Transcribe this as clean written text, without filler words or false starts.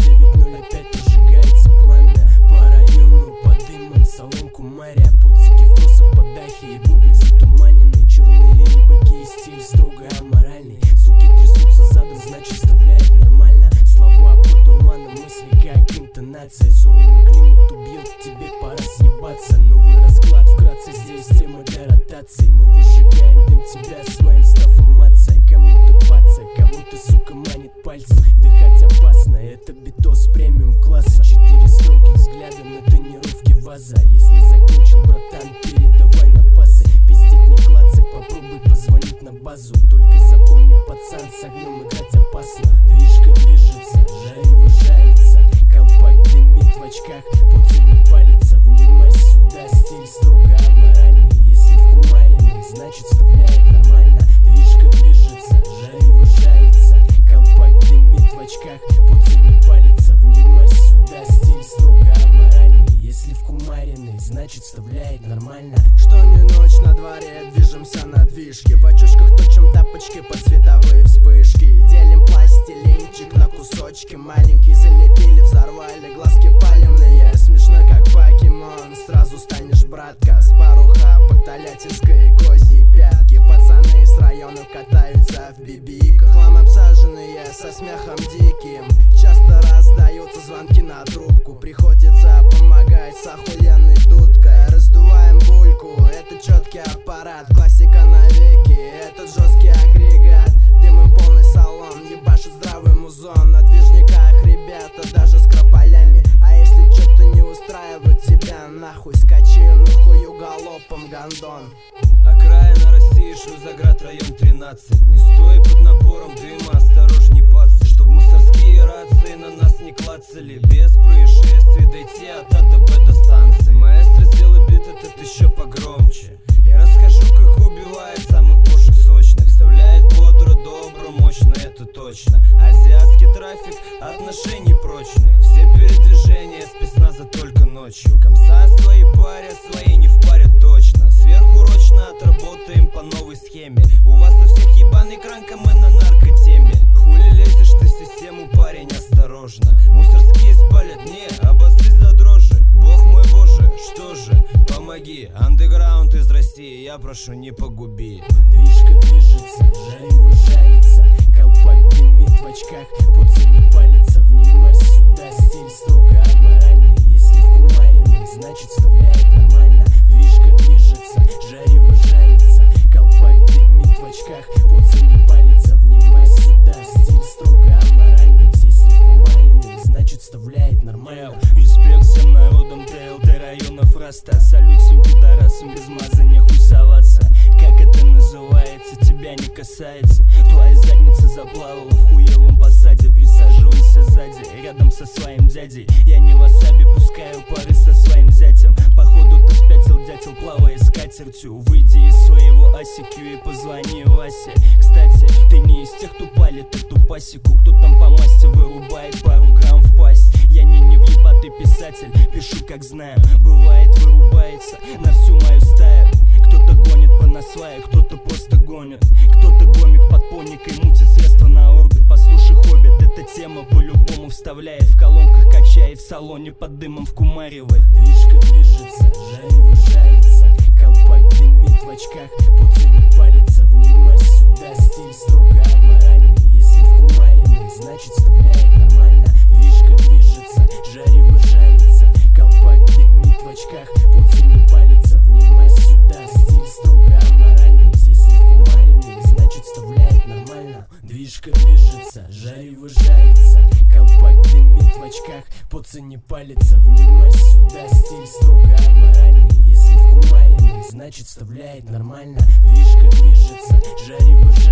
9:05 прожигается пламя по району под дымом, соломку моря, пуцики в косах под дахе и бубик затуманенный. Черные быки и стиль строго аморальный. Суки трясутся задом, значит вставляет нормально. Слова под дурманом, мысли как интонация. Суровый климат убьет, тебе пора съебаться. Новый расклад вкратце, здесь тема для ротации. Мы выжигаем дым тебя своим стафомация. Кому-то паца, кого-то сука манит пальцем. Дыхать опасно, это битос премиум класса. 4 строгих взгляда на тонировке ваза. Если закончил, братан, передавай на пасы. Пиздить не клацай, попробуй позвонить на базу. Только запомни, пацан, с огнем играть опасно. Движка движется, жарево жарится. Колпак дымит в очках, пуцин не палится. Внимай сюда, стиль строго аморальный. Если в кумариной, значит вставляет нормально. Движка движется, жарево жарится. Колпак дымит в очках, пуцин не палится. Внимай сюда, стиль строго аморальный. Если в кумариной, значит вставляет нормально. Что не ночь на дворе, движемся на движке. В очочках точим тапочки под световые вспышки. Делим пластилинчик на кусочки маленькие. Залепили, взорвали, глазки паленые. Смешно как покемон, сразу станешь братка. Спаруха по Тольяттинской и Козьей Пятки. Пацаны с районов катаются в бибиках. Хлам обсаженные со смехом диким. Часто раздаются звонки на трубку. Приходится помогать с охуенной дудкой. Раздуваем бульку, это четкий аппарат. Классика навеки, этот жесткий агрегат. Дымом полный салон, ебашит здравый музон. На движниках ребята даже с крополями. А если что-то не устраивает тебя, нахуй скачи, нахую галопом гондон. Окраина России, Шузаград, район 13. Не стой под напором дыма, осторожней, пацы. Чтоб мусорские рации на нас не клацали. Без происшествий дойти от А до Б до станции. Маэстро, сделай бит этот еще погромче. Я расскажу, как убивает самых бошек сочных. Вставляет бодро, добро, мощно, это точно. Азиатский трафик, отношений прочных. Все передвижения спецназа только ночью. Комса свои парят, свои не в паре точно. Сверхурочно отработаем по новой схеме. У вас у всех ебаный кранка, мы на наркотеме. Хули лезешь ты в систему, парень, осторожно. Мусорские спалят, не, обострись до дрожи. Бог мой боже, что же, помоги. Андеграунд из России, я прошу, не погуби. Движка движется, жарево жарится. Колпак дымит в очках, пуцин не палится. Внимай сюда, стиль строго аморальный. Если в кумариной, значит вставляет нормально. Движка движется, жарево жарится. Колпак дымит в очках, пуцин не палится. Внимай сюда, стиль строго аморальный. Если в кумариной, значит вставляет нормально. Респект всем народам ТЛТ районов Раста. Салют всем пидорасам, без маза не хуй соваться. Как это называется, тебя не касается. Твоя задница заплавала в хуевом посаде. Присаживайся сзади, рядом со своим дядей. Я не васаби, пускаю пары со своим зятем. Походу ты спятил, дятел, плавая с катертью. Выйди из своего ICQ и позвони Васе. Кстати, ты не из тех, кто палит эту пасеку. Кто там по масти вырубает пару грамм в пасть. Я не въебатый писатель, пишу как знаю. Бывает вырубается на всю мою стаю. Кто-то гонит по насвае, кто-то просто гонит. Кто-то гомик под поникой мутит средства на орбит. Послушай, хоббит, эта тема по-любому вставляет. В колонках качает, в салоне под дымом вкумаривает. Движка движется, жарево жарится. Колпак дымит в очках, пуцин не палится. Внимай сюда, стиль строго аморальный. Если в кумариной, значит вставляет нормально. Движка движется, жарево жарится. Колпак дымит в очках, пуцин не палится. Внимай сюда, стиль строго аморальный. Если в кумариной, значит вставляет нормально. Движка движется, жарево жарится. Колпак дымит в очках, пуцин не палится. Внимай сюда, стиль строго аморальный. Если в кумариной, значит вставляет нормально. Движка движется, жарево жарится.